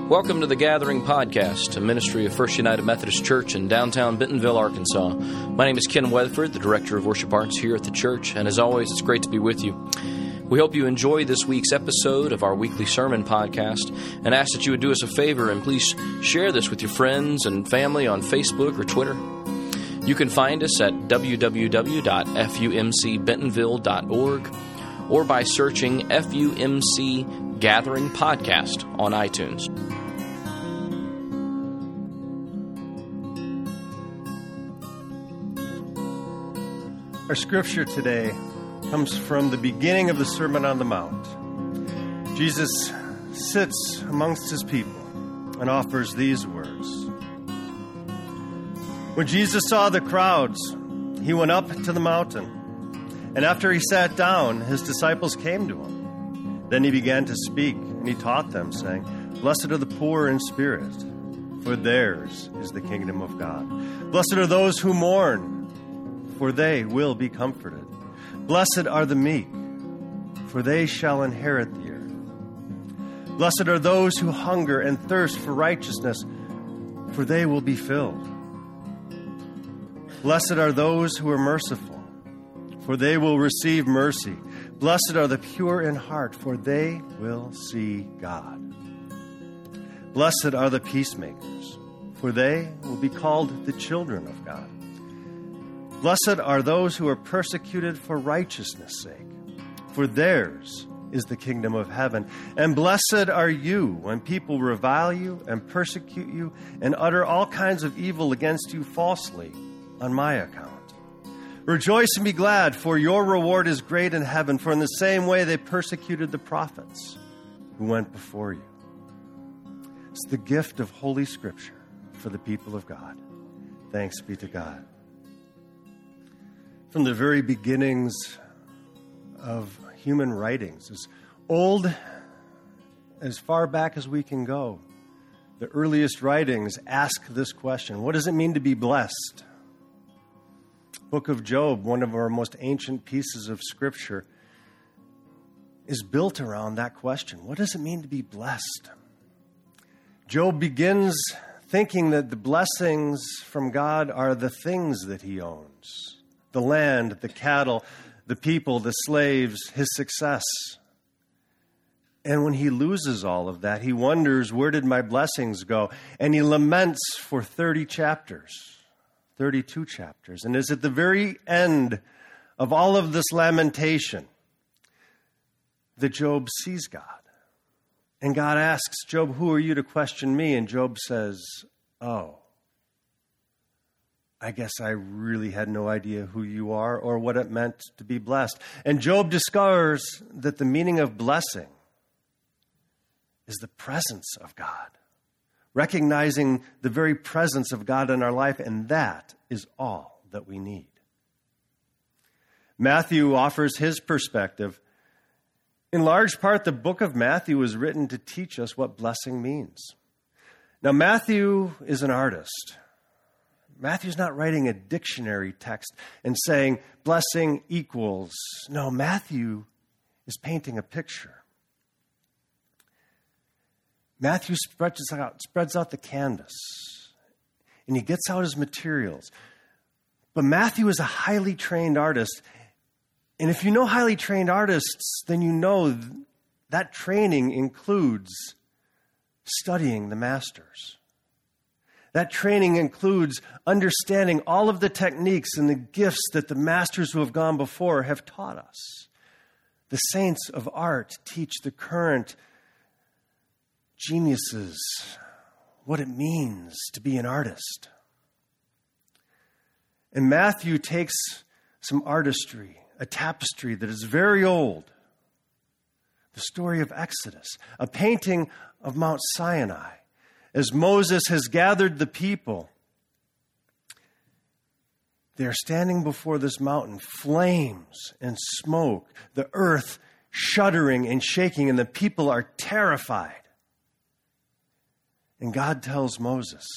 Welcome to the Gathering Podcast, a ministry of First United Methodist Church in downtown Bentonville, Arkansas. My name is Ken Weatherford, the Director of Worship Arts here at the church, and as always, it's great to be with you. We hope you enjoy this week's episode of our weekly sermon podcast and ask that you would do us a favor and please share this with your friends and family on Facebook or Twitter. You can find us at www.fumcbentonville.org or by searching FUMC Gathering Podcast on iTunes. Our scripture today comes from the beginning of the Sermon on the Mount. Jesus sits amongst his people and offers these words. When Jesus saw the crowds, he went up to the mountain, and after he sat down, his disciples came to him. Then he began to speak, and he taught them, saying, "Blessed are the poor in spirit, for theirs is the kingdom of God. Blessed are those who mourn, for they will be comforted. Blessed are the meek, for they shall inherit the earth. Blessed are those who hunger and thirst for righteousness, for they will be filled. Blessed are those who are merciful, for they will receive mercy. Blessed are the pure in heart, for they will see God. Blessed are the peacemakers, for they will be called the children of God. Blessed are those who are persecuted for righteousness' sake, for theirs is the kingdom of heaven. And blessed are you when people revile you and persecute you and utter all kinds of evil against you falsely on my account. Rejoice and be glad, for your reward is great in heaven, for in the same way they persecuted the prophets who went before you." It's the gift of Holy Scripture for the people of God. Thanks be to God. From the very beginnings of human writings, as old as far back as we can go, the earliest writings ask this question: what does it mean to be blessed? Book of Job, one of our most ancient pieces of Scripture, is built around that question. What does it mean to be blessed? Job begins thinking that the blessings from God are the things that he owns. The land, the cattle, the people, the slaves, his success. And when he loses all of that, he wonders, where did my blessings go? And he laments for 30 chapters, 32 chapters. And it's at the very end of all of this lamentation that Job sees God. And God asks Job, "Who are you to question me?" And Job says, "Oh, I guess I really had no idea who you are or what it meant to be blessed." And Job discovers that the meaning of blessing is the presence of God, recognizing the very presence of God in our life, and that is all that we need. Matthew offers his perspective. In large part, the book of Matthew was written to teach us what blessing means. Now, Matthew is an artist. Matthew's not writing a dictionary text and saying blessing equals. No, Matthew is painting a picture. Matthew spreads out the canvas, and he gets out his materials. But Matthew is a highly trained artist, and if you know highly trained artists, then you know that training includes studying the masters. That training includes understanding all of the techniques and the gifts that the masters who have gone before have taught us. The saints of art teach the current geniuses what it means to be an artist. And Matthew takes some artistry, a tapestry that is very old, the story of Exodus, a painting of Mount Sinai. As Moses has gathered the people, they are standing before this mountain, flames and smoke, the earth shuddering and shaking, and the people are terrified. And God tells Moses,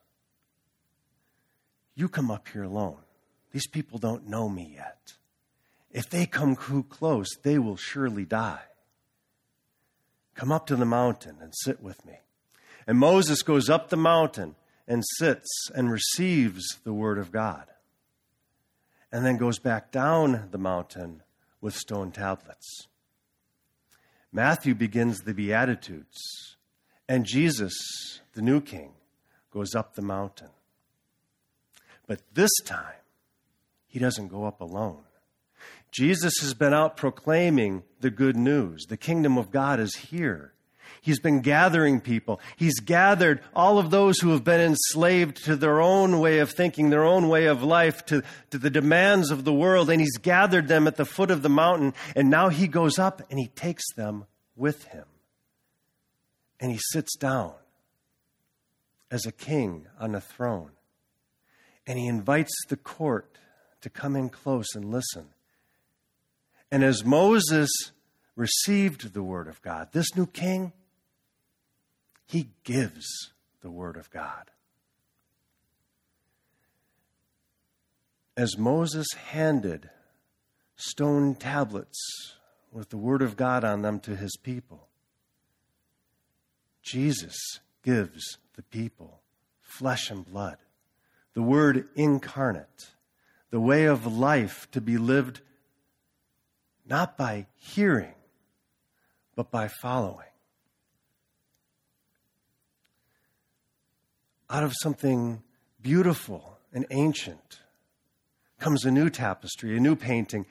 "You come up here alone. These people don't know me yet. If they come too close, they will surely die. Come up to the mountain and sit with me." And Moses goes up the mountain and sits and receives the word of God. And then goes back down the mountain with stone tablets. Matthew begins the Beatitudes. And Jesus, the new king, goes up the mountain. But this time, he doesn't go up alone. Jesus has been out proclaiming the good news. The kingdom of God is here. He's been gathering people. He's gathered all of those who have been enslaved to their own way of thinking, their own way of life, to the demands of the world, and he's gathered them at the foot of the mountain, and now he goes up and he takes them with him. And he sits down as a king on a throne. And he invites the court to come in close and listen. And as Moses received the word of God, this new king, he gives the word of God. As Moses handed stone tablets with the word of God on them to his people, Jesus gives the people flesh and blood, the word incarnate, the way of life to be lived not by hearing, but by following. Out of something beautiful and ancient comes a new tapestry, a new painting.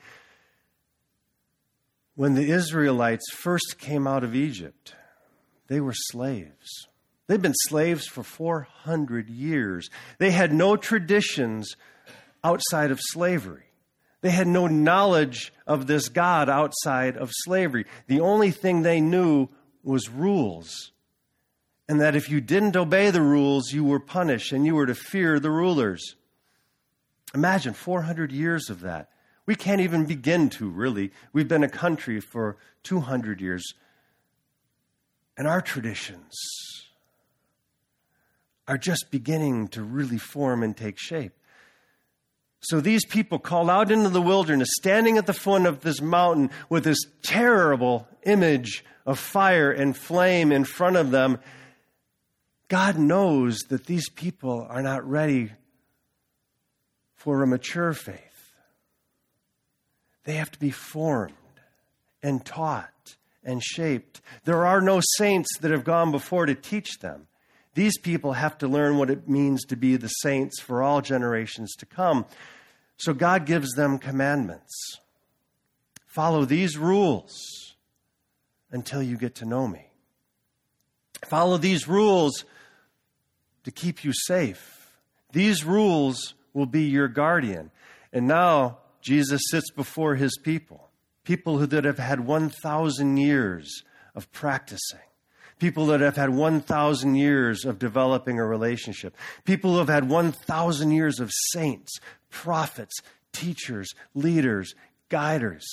When the Israelites first came out of Egypt, they were slaves. They'd been slaves for 400 years. They had no traditions outside of slavery. They had no knowledge of this God outside of slavery. The only thing they knew was rules. And that if you didn't obey the rules, you were punished and you were to fear the rulers. Imagine 400 years of that. We can't even begin to, really. We've been a country for 200 years. And our traditions are just beginning to really form and take shape. So these people called out into the wilderness, standing at the foot of this mountain with this terrible image of fire and flame in front of them. God knows that these people are not ready for a mature faith. They have to be formed and taught and shaped. There are no saints that have gone before to teach them. These people have to learn what it means to be the saints for all generations to come. So God gives them commandments. Follow these rules until you get to know me. Follow these rules to keep you safe. These rules will be your guardian. And now Jesus sits before his people that have had 1,000 years of practicing. People that have had 1,000 years of developing a relationship. People who have had 1,000 years of saints, prophets, teachers, leaders, guiders,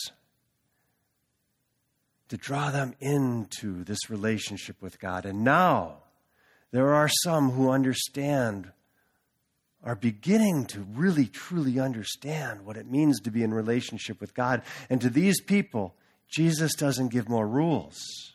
to draw them into this relationship with God. And now, there are some who are beginning to really, truly understand what it means to be in relationship with God. And to these people, Jesus doesn't give more rules.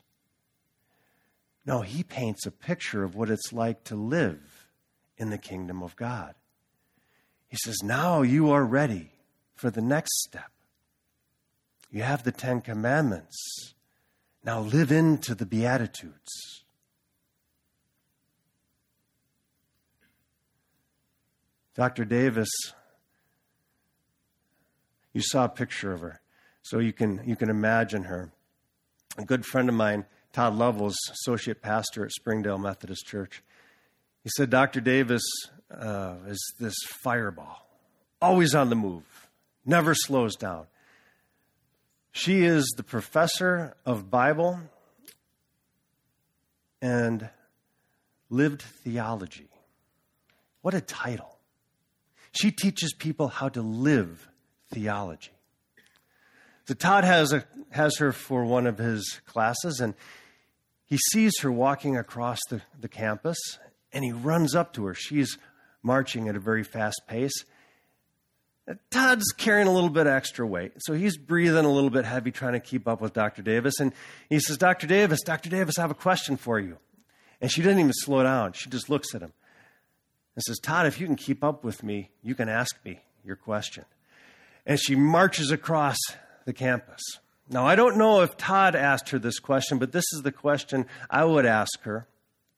No, he paints a picture of what it's like to live in the kingdom of God. He says, now you are ready for the next step. You have the 10 Commandments. Now live into the Beatitudes. Dr. Davis, you saw a picture of her, so you can imagine her. A good friend of mine, Todd Lovell's associate pastor at Springdale Methodist Church. He said Dr. Davis is this fireball, always on the move, never slows down. She is the professor of Bible and lived theology. What a title. She teaches people how to live theology. So Todd has her for one of his classes, and he sees her walking across the campus, and he runs up to her. She's marching at a very fast pace. Todd's carrying a little bit extra weight, so he's breathing a little bit heavy trying to keep up with Dr. Davis. And he says, Dr. Davis, I have a question for you. And she doesn't even slow down. She just looks at him and says, Todd, if you can keep up with me, you can ask me your question. And she marches across the campus. Now, I don't know if Todd asked her this question, but this is the question I would ask her.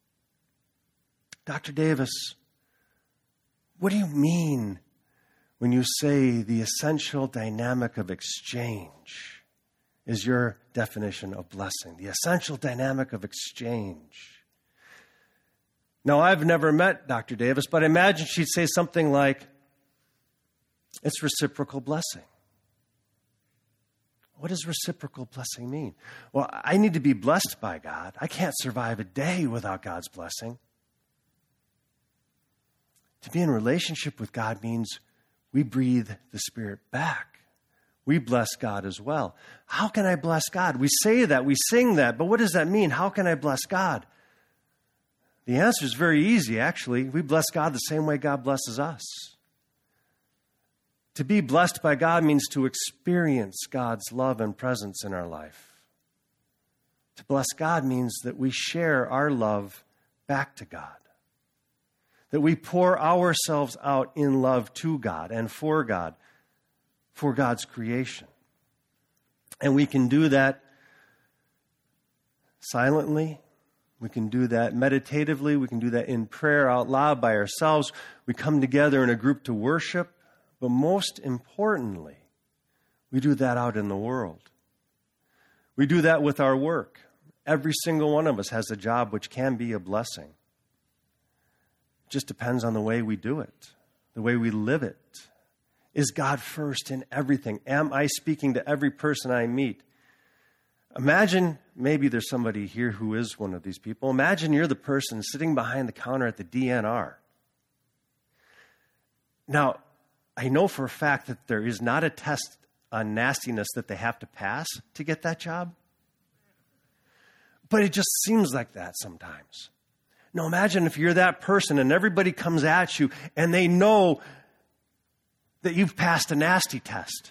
Dr. Davis, what do you mean when you say the essential dynamic of exchange is your definition of blessing? The essential dynamic of exchange. Now, I've never met Dr. Davis, but I imagine she'd say something like, it's reciprocal blessing. What does reciprocal blessing mean? Well, I need to be blessed by God. I can't survive a day without God's blessing. To be in relationship with God means we breathe the Spirit back. We bless God as well. How can I bless God? We say that, we sing that, but what does that mean? How can I bless God? The answer is very easy, actually. We bless God the same way God blesses us. To be blessed by God means to experience God's love and presence in our life. To bless God means that we share our love back to God. That we pour ourselves out in love to God and for God, for God's creation. And we can do that silently. We can do that meditatively. We can do that in prayer out loud by ourselves. We come together in a group to worship. But most importantly, we do that out in the world. We do that with our work. Every single one of us has a job which can be a blessing. It just depends on the way we do it, the way we live it. Is God first in everything? Am I speaking to every person I meet? Imagine, maybe there's somebody here who is one of these people. Imagine you're the person sitting behind the counter at the DNR. Now, I know for a fact that there is not a test on nastiness that they have to pass to get that job. But it just seems like that sometimes. Now imagine if you're that person and everybody comes at you and they know that you've passed a nasty test.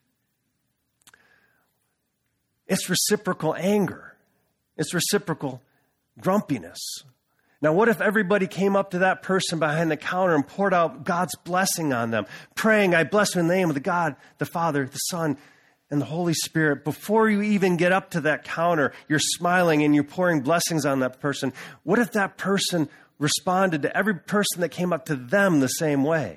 It's reciprocal anger. It's reciprocal grumpiness. Now, what if everybody came up to that person behind the counter and poured out God's blessing on them, praying, I bless you in the name of the God, the Father, the Son, and the Holy Spirit. Before you even get up to that counter, you're smiling and you're pouring blessings on that person. What if that person responded to every person that came up to them the same way?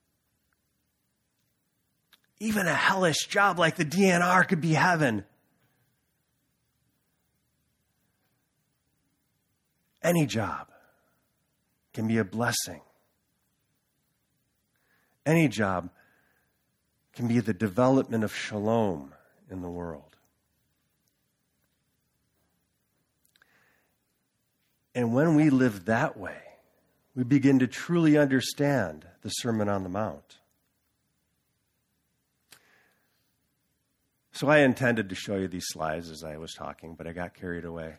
Even a hellish job like the DNR could be heaven. Any job can be a blessing. Any job can be the development of shalom in the world. And when we live that way, we begin to truly understand the Sermon on the Mount. So I intended to show you these slides as I was talking, but I got carried away.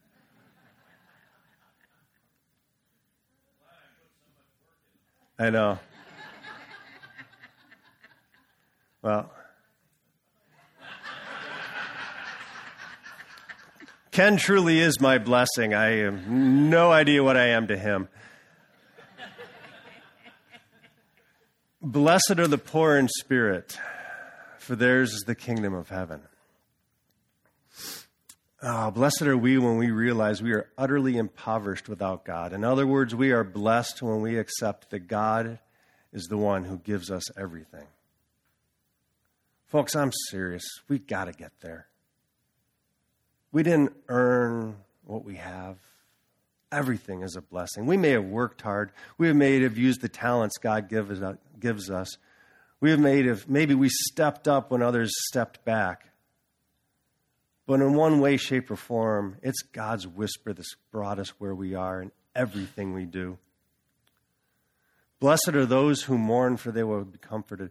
I know. Well, Ken truly is my blessing. I have no idea what I am to him. Blessed are the poor in spirit, for theirs is the kingdom of heaven. Oh, blessed are we when we realize we are utterly impoverished without God. In other words, we are blessed when we accept that God is the one who gives us everything. Folks, I'm serious. We've got to get there. We didn't earn what we have. Everything is a blessing. We may have worked hard. We may have used the talents God gives us. Maybe we stepped up when others stepped back. But in one way, shape, or form, it's God's whisper that's brought us where we are in everything we do. Blessed are those who mourn, for they will be comforted.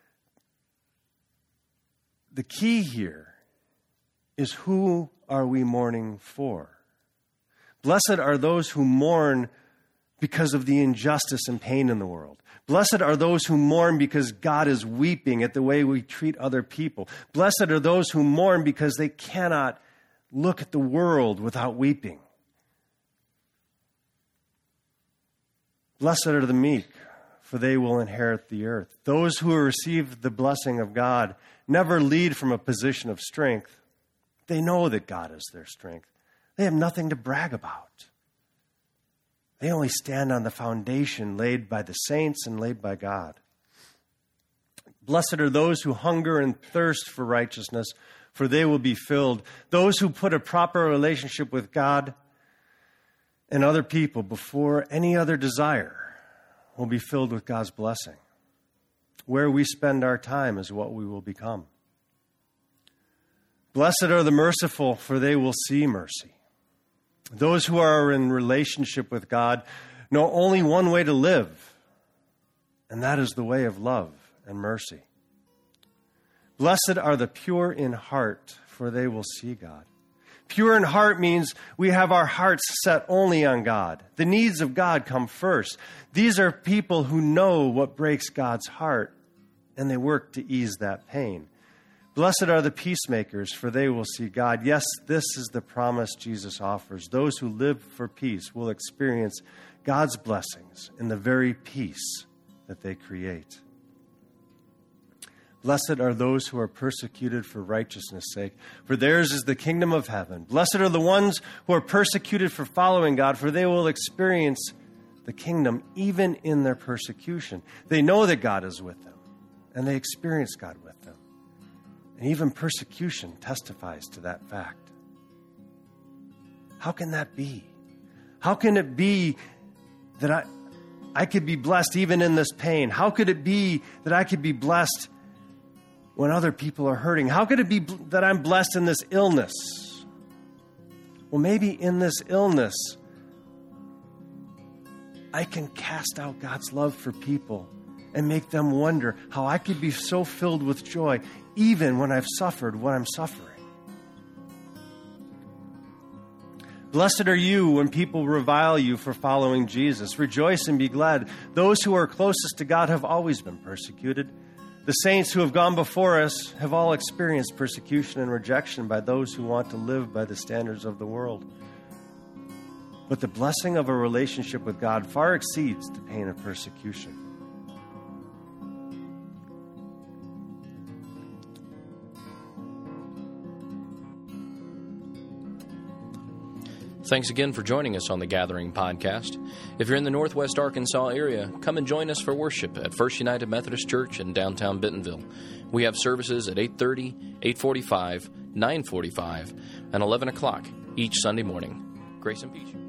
The key here is, who are we mourning for? Blessed are those who mourn because of the injustice and pain in the world. Blessed are those who mourn because God is weeping at the way we treat other people. Blessed are those who mourn because they cannot look at the world without weeping. Blessed are the meek, for they will inherit the earth. Those who receive the blessing of God never lead from a position of strength. They know that God is their strength. They have nothing to brag about. They only stand on the foundation laid by the saints and laid by God. Blessed are those who hunger and thirst for righteousness, for they will be filled. Those who put a proper relationship with God and other people before any other desire will be filled with God's blessing. Where we spend our time is what we will become. Blessed are the merciful, for they will see mercy. Those who are in relationship with God know only one way to live, and that is the way of love and mercy. Blessed are the pure in heart, for they will see God. Pure in heart means we have our hearts set only on God. The needs of God come first. These are people who know what breaks God's heart, and they work to ease that pain. Blessed are the peacemakers, for they will see God. Yes, this is the promise Jesus offers. Those who live for peace will experience God's blessings in the very peace that they create. Blessed are those who are persecuted for righteousness' sake, for theirs is the kingdom of heaven. Blessed are the ones who are persecuted for following God, for they will experience the kingdom even in their persecution. They know that God is with them, and they experience God with them. And even persecution testifies to that fact. How can that be? How can it be that I could be blessed even in this pain? How could it be that I could be blessed when other people are hurting? How could it be that I'm blessed in this illness? Well, maybe in this illness, I can cast out God's love for people and make them wonder how I could be so filled with joy even when I've suffered what I'm suffering. Blessed are you when people revile you for following Jesus. Rejoice and be glad. Those who are closest to God have always been persecuted. The saints who have gone before us have all experienced persecution and rejection by those who want to live by the standards of the world. But the blessing of a relationship with God far exceeds the pain of persecution. Thanks again for joining us on the Gathering Podcast. If you're in the Northwest Arkansas area, come and join us for worship at First United Methodist Church in downtown Bentonville. We have services at 8:30, 8:45, 9:45, and 11 o'clock each Sunday morning. Grace and peace.